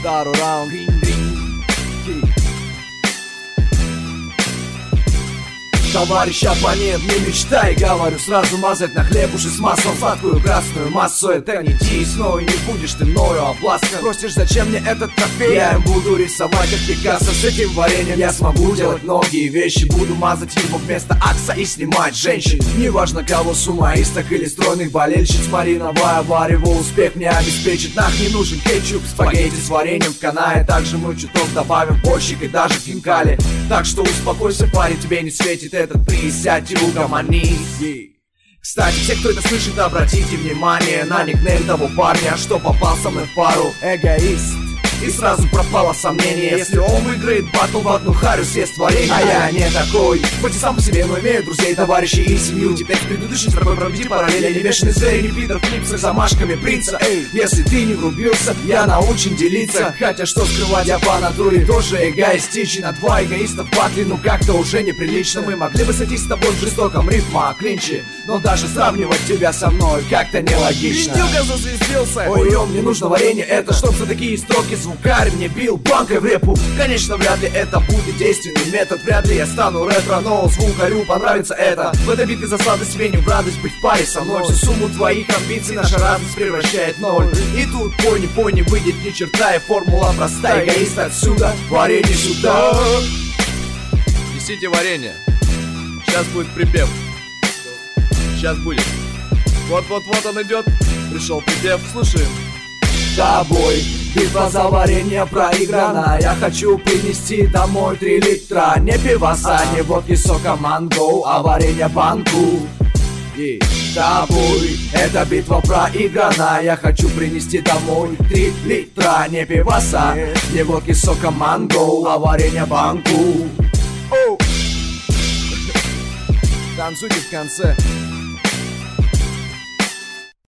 Дару раунд. Товарищ оппонент, не мечтай, говорю сразу мазать на хлебушек с маслом сладкую красную массу. Это не снова не будешь ты мною обласкан. Просишь, зачем мне этот трофей? Я им буду рисовать, как Пикассо. С этим вареньем я смогу делать многие вещи. Буду мазать его вместо акса и снимать женщин. Неважно кого, сумоисток или стройных болельщиц. Мариновая варево успех мне обеспечит. Нах, не нужен кетчуп, спагетти с вареньем в канае. Также мы чуток добавим почек и даже хинкали. Так что успокойся, парень, тебе не светит этот приз, сядь и угомонись. Кстати, все, кто это слышит, обратите внимание на никнейм того парня, что попал со мной в пару. Эгоист. И сразу пропало сомнение, если он выиграет батл, в одну харю съест варенье. А я не такой, хоть и сам по себе, но имею друзей, товарищей и семью. Теперь в предыдущей строке проведи параллели. Я не бешеный зверь, не пидор в клипсах замашками принца. Эй, если ты не врубился, я научен делиться. Хотя что скрывать, я по натуре тоже эгоистичен. А два эгоиста в батле, ну как-то уже неприлично. Мы могли бы сойтись с тобой в жестоком рифма клинче, но даже сравнивать тебя со мной как-то нелогично. Виндюга зазвездился. Ой, мне нужно варенье, это чтоб за такие строки звукарь мне бил банкой в репу. Конечно, вряд ли это будет действенный метод. Вряд ли я стану ретро, но звукарю понравится это. В этой битве за сладость тебе не в радость быть в паре со мной. Всю сумму твоих амбиций наша разность превращает в ноль. И тут пони выйдет ни черта, и формула простая. Эгоист отсюда, варенье сюда. Несите варенье. Сейчас будет припев. Сейчас будет. Вот он идет. Пришел припев, слушаем. Тобой битва за варенье проиграна. Я хочу принести домой 3 литра. Не пиваса, не водки, сока манго, а варенье банку. И тобой эта битва проиграна. Я хочу принести домой 3 литра. Не пиваса, не водки, сока манго, а варенье банку. Танцуйте в конце.